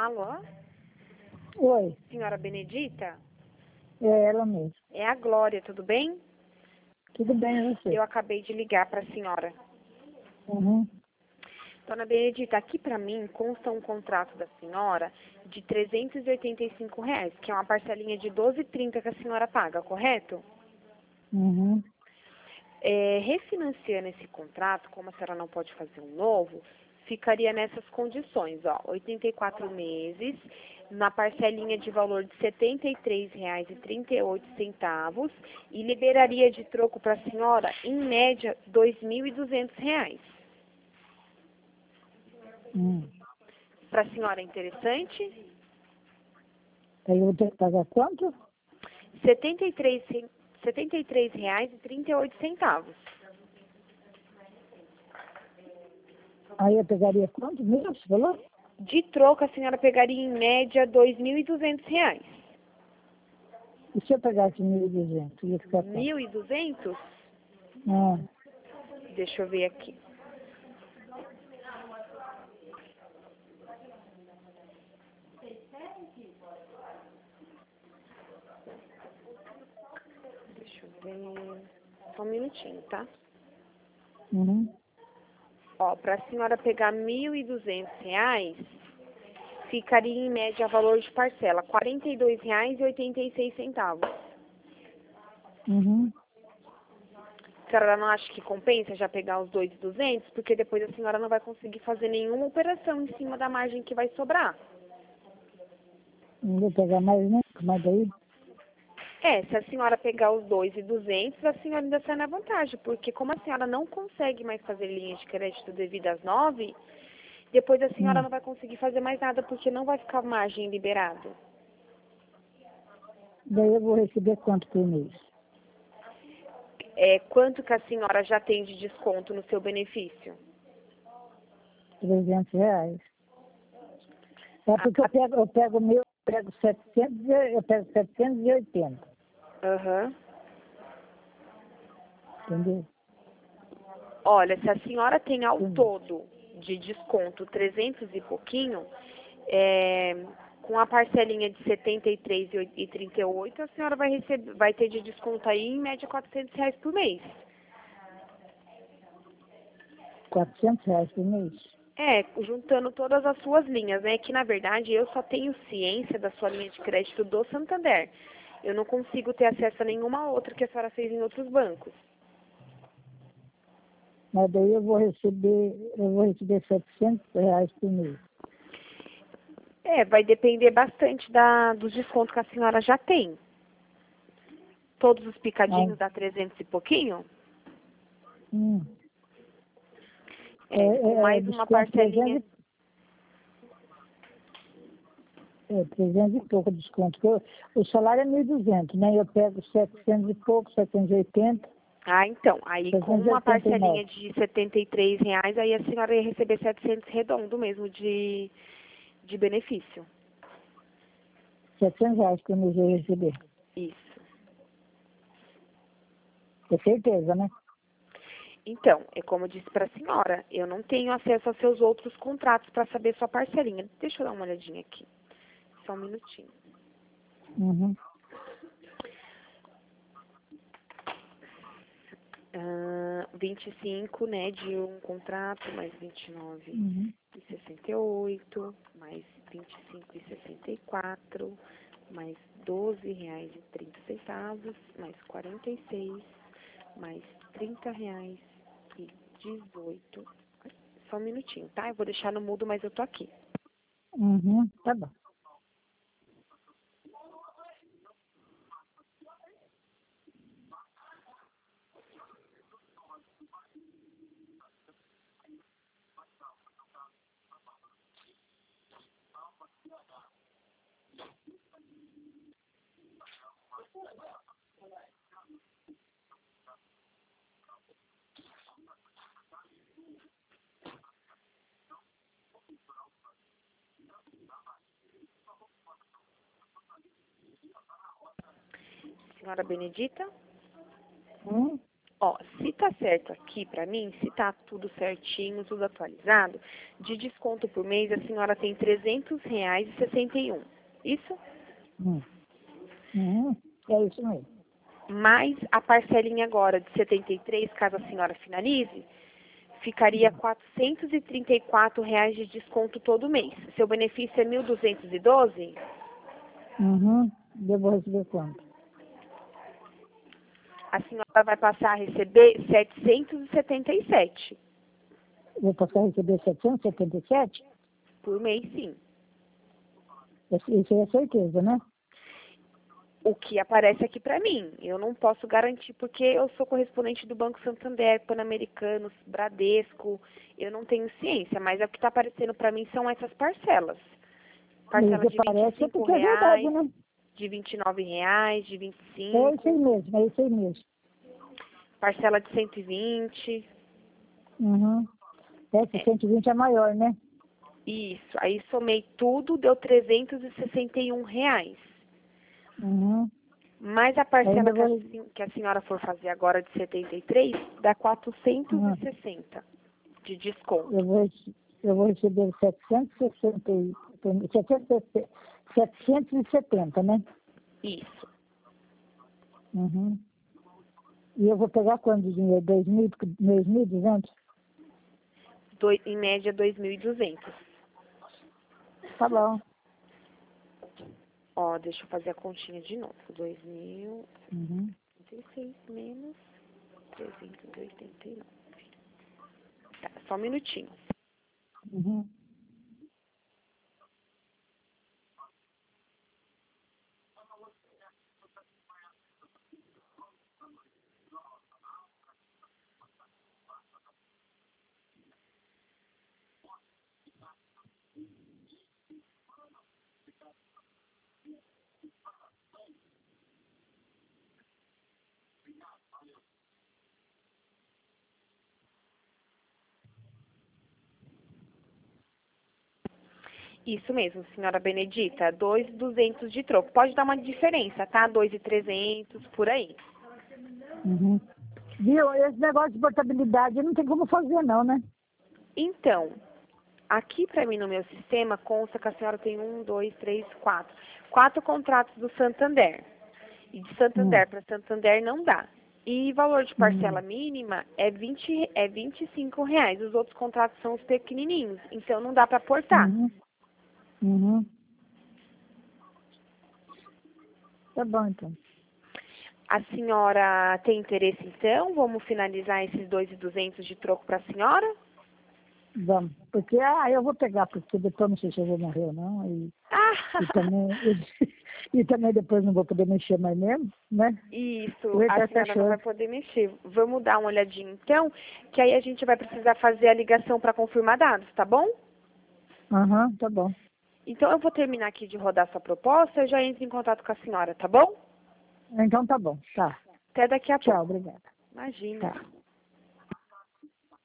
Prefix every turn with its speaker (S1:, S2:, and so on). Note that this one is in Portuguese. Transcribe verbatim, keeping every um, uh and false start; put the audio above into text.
S1: Alô?
S2: Oi,
S1: Senhora Benedita?
S2: é ela mesmo.
S1: É a Glória, tudo bem?
S2: Tudo bem, e você?
S1: Eu acabei de ligar para a senhora.
S2: Uhum.
S1: Dona Benedita, aqui para mim consta um contrato da senhora de trezentos e oitenta e cinco reais, que é uma parcelinha de doze e trinta que a senhora paga, correto?
S2: Uhum.
S1: É, refinanciando esse contrato, como a senhora não pode fazer um novo, ficaria nessas condições, ó, oitenta e quatro meses, na parcelinha de valor de setenta e três reais e trinta e oito centavos e liberaria de troco para a senhora, em média, dois mil e duzentos reais.
S2: Hum.
S1: Para a senhora é interessante?
S2: Aí eu vou ter que pagar quanto?
S1: setenta e três, cen- setenta e três reais e trinta e oito centavos.
S2: Aí eu pegaria quanto mesmo, você falou?
S1: De troco, a senhora pegaria, em média, dois mil e duzentos reais.
S2: E se eu pegasse mil e duzentos, ia ficar quanto?
S1: mil e duzentos?
S2: Ah,
S1: Deixa eu ver aqui. Deixa eu ver. Só um minutinho, tá?
S2: uhum.
S1: Ó, para a senhora pegar mil e duzentos reais, ficaria em média valor de parcela quarenta e dois reais e oitenta e seis centavos.
S2: Uhum.
S1: A senhora não acha que compensa já pegar os dois mil e duzentos? Porque depois a senhora não vai conseguir fazer nenhuma operação em cima da margem que vai sobrar.
S2: Não vou pegar mais nem, mas daí,
S1: É, se a senhora pegar os dois mil e duzentos, a senhora ainda sai na vantagem, porque como a senhora não consegue mais fazer linha de crédito devido às nove, depois a senhora
S2: hum.
S1: não vai conseguir fazer mais nada, porque não vai ficar margem liberado.
S2: Daí eu vou receber quanto por mês?
S1: É, quanto que a senhora já tem de desconto no seu benefício?
S2: trezentos reais. É
S1: A-
S2: porque eu
S1: a-
S2: pego, eu pego o meu, eu pego setecentos, e- eu pego setecentos e oitenta,
S1: Aham.
S2: entendeu?
S1: Olha, se a senhora tem ao
S2: Por mês.
S1: todo de desconto trezentos e pouquinho, é, com a parcelinha de setenta e três e trinta e oito, a senhora vai receber, vai ter de desconto aí em média quatrocentos reais por mês.
S2: quatrocentos reais por mês.
S1: É, juntando todas as suas linhas, né? Que na verdade eu só tenho ciência da sua linha de crédito do Santander. Eu não consigo ter acesso a nenhuma outra que a senhora fez em outros bancos.
S2: Mas daí eu vou receber, eu vou receber setecentos reais por mês.
S1: É, vai depender bastante da, dos descontos que a senhora já tem. Todos os
S2: Ah,
S1: picadinhos dá trezentos e pouquinho?
S2: hum. É,
S1: É, com
S2: é, é,
S1: mais uma
S2: desconto
S1: parcelinha.
S2: trezentos, e- é, trezentos e pouco desconto. porque eu- o salário é mil e duzentos, né? Eu pego setecentos e pouco, setecentos e oitenta,
S1: Ah, então, aí com
S2: setecentos e
S1: uma
S2: oitenta e
S1: parcelinha
S2: nove.
S1: de setenta e três reais, aí a senhora ia receber setecentos redondo mesmo de, de benefício.
S2: setecentos reais por mês eu ia receber.
S1: Isso.
S2: Com certeza, né?
S1: Então, é como eu disse para a senhora, eu não tenho acesso aos seus outros contratos para saber sua parcelinha. Deixa eu dar uma olhadinha aqui. Só um minutinho.
S2: Uhum.
S1: Ah, vinte e cinco, né, de um contrato, mais vinte e nove
S2: Uhum.
S1: e sessenta e oito, mais vinte e cinco e sessenta e quatro, mais doze reais e trinta centavos, mais quarenta e seis, mais trinta reais e dezoito. Só um minutinho, tá? Eu vou deixar no mudo, mas eu tô aqui.
S2: Uhum. Tá bom.
S1: Senhora Benedita?
S2: Hum?
S1: Ó, se tá certo aqui pra mim, se tá tudo certinho, tudo atualizado, de desconto por mês a senhora tem trezentos reais e sessenta e um. Isso?
S2: Hum. Uhum. É isso mesmo.
S1: Mais a parcelinha agora de setenta e três, caso a senhora finalize, ficaria quatrocentos e trinta e quatro reais de desconto todo mês. Seu benefício é mil duzentos e doze?
S2: Uhum. Eu vou receber quanto?
S1: A senhora vai passar a receber setecentos e setenta e sete
S2: Eu vou passar a receber setecentos e setenta e sete?
S1: por mês, sim.
S2: Isso é certeza, né?
S1: O que aparece aqui pra mim. Eu não posso garantir, porque eu sou correspondente do Banco Santander, Pan-Americanos, Bradesco. Eu não tenho ciência, mas é o que está aparecendo pra mim são essas parcelas. Parcela
S2: Mas
S1: de vinte e
S2: parece
S1: cinco
S2: porque é verdade,
S1: reais,
S2: né?
S1: de vinte e nove reais, de vinte e
S2: É isso aí
S1: cinco,
S2: mesmo, é isso aí mesmo.
S1: parcela de cento e vinte.
S2: Uhum. Esse
S1: É,
S2: cento e vinte é maior, né?
S1: isso. Aí somei tudo, deu trezentos e sessenta e um reais.
S2: Uhum.
S1: Mais a parcela
S2: Ainda
S1: que a,
S2: vou...
S1: sen- que a senhora for fazer agora de setenta e três, dá quatrocentos e
S2: Uhum.
S1: sessenta de desconto.
S2: Eu vou, eu vou receber setecentos e sessenta, e- setecentos e setenta, né?
S1: Isso.
S2: Uhum. E eu vou pegar quanto de dinheiro? dois mil, dois mil e duzentos?
S1: Doi- em média, dois mil e duzentos.
S2: Tá bom.
S1: Ó, deixa eu fazer a continha de novo. dois mil
S2: Uhum.
S1: e seis menos trezentos e oitenta e nove. Tá, só um minutinho.
S2: Uhum.
S1: Isso mesmo, senhora Benedita. dois mil e duzentos de troco. Pode dar uma diferença, tá? dois mil e trezentos, por aí.
S2: Uhum. Viu? Esse negócio de portabilidade não tem como fazer, não, né?
S1: Então, aqui pra mim no meu sistema consta que a senhora tem um, dois, três, quatro. Quatro contratos do Santander. E de
S2: Hum.
S1: Santander para Santander não dá. E valor de parcela
S2: Hum.
S1: mínima é, vinte, é vinte e cinco reais. Os outros contratos são os pequenininhos. Então não dá para portar.
S2: Uhum. Uhum. Tá bom, então.
S1: A senhora tem interesse então? Vamos finalizar esses dois mil e duzentos de troco para a senhora?
S2: Vamos. Porque, ah, eu vou pegar, porque depois não sei se eu vou morrer ou não. E, e
S1: Ah,
S2: também, e, e também depois não vou poder mexer mais mesmo, né?
S1: isso,
S2: Vai
S1: a
S2: estar
S1: senhora não vai
S2: cachorro.
S1: poder mexer. Vamos dar uma olhadinha então, que aí a gente vai precisar fazer a ligação para confirmar dados, tá bom?
S2: Aham, tá bom.
S1: Então eu vou terminar aqui de rodar sua proposta e já entro em contato com a senhora, tá bom?
S2: Então tá bom. Tá.
S1: Até daqui a
S2: Tchau,
S1: pouco.
S2: obrigada.
S1: Imagina.
S2: Tá.